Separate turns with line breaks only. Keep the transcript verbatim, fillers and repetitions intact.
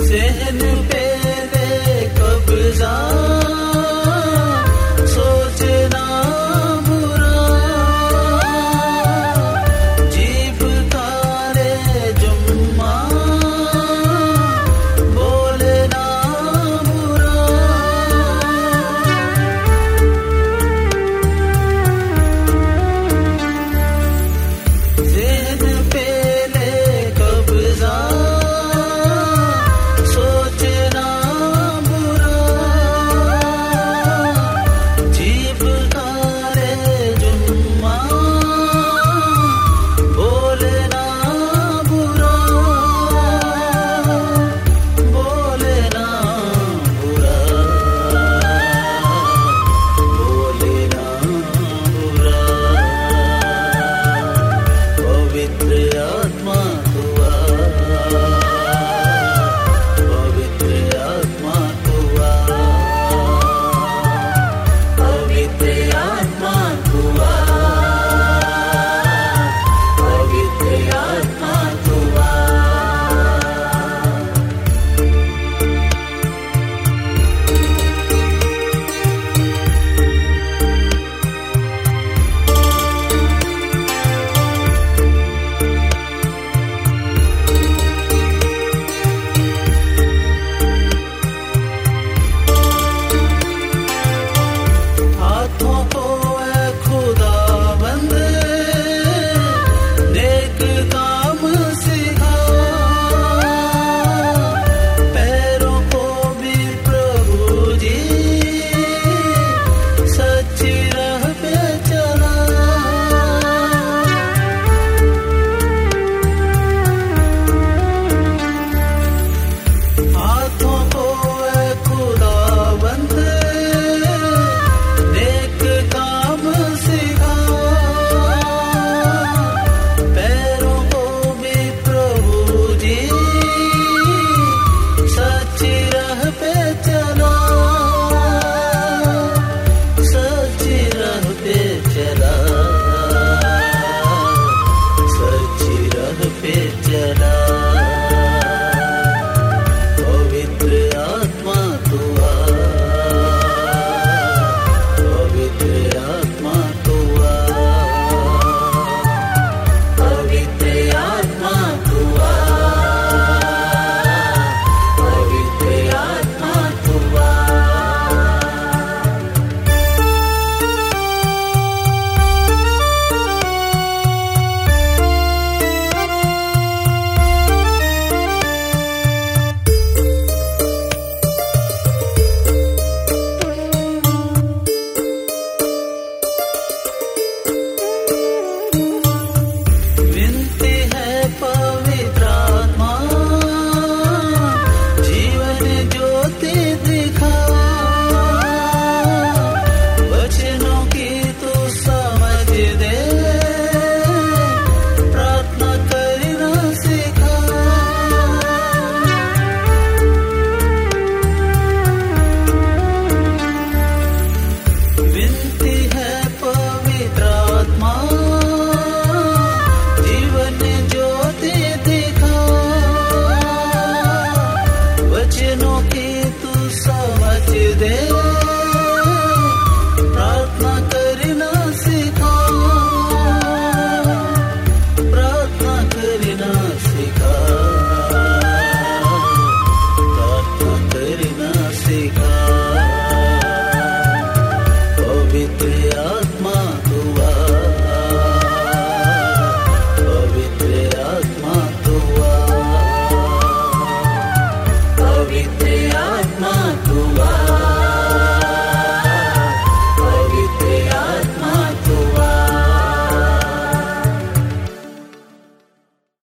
ज़हन पे ले कब्ज़ा, सोचना बुरा, जीभ तारे जुम्मा, बोलना बुरा। ज़हन पे ले कब्ज़ा, सोचना बुरा, जीभ तारे जुम्मा, बोलना बुरा, बोलना बुरा, बोलना बुरा। पवित्र आत्मा हुआ, पवित्र आत्मा हुआ, पवित्र आत्मा हुआ, पवित्र आत्मा हुआ। हाथों को ऐ खुदाबंद नेक काम सिखा, पैरों को भी प्रभु जी सच्ची राह पे चला। हाथों को ऐ खुदाबंद नेक काम सिखा, पैरों को भी प्रभु जी सच्ची राह पे चला, सच्ची राह पे चला, सच्ची राह पे चला। पवित्र आत्मा हुआ, पवित्र आत्मा हुआ, पवित्र आत्मा हुआ, पवित्र आत्मा हुआ। विनती है पवित्र आत्मा, जीवन ज्योति दिखा, वचनों की तू समझ दे, प्रार्थना करना सिखा। विनती है पवित्र आत्मा, जीवन ज्योति दिखा, वचनों की तू समझ दे,